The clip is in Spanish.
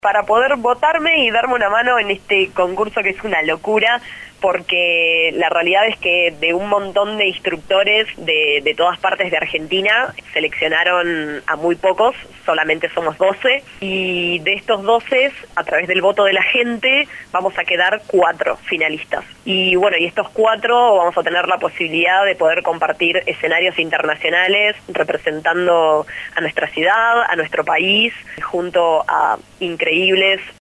para poder votarme y darme una mano en este concurso que es una locura, porque la realidad es que de un montón de instructores de todas partes de Argentina seleccionaron a muy pocos, solamente somos 12, y de estos 12, a través del voto de la gente, vamos a quedar 4 finalistas. Y bueno, y estos 4 vamos a tener la posibilidad de poder compartir escenarios internacionales representando a nuestra ciudad, a nuestro país, junto a increíbles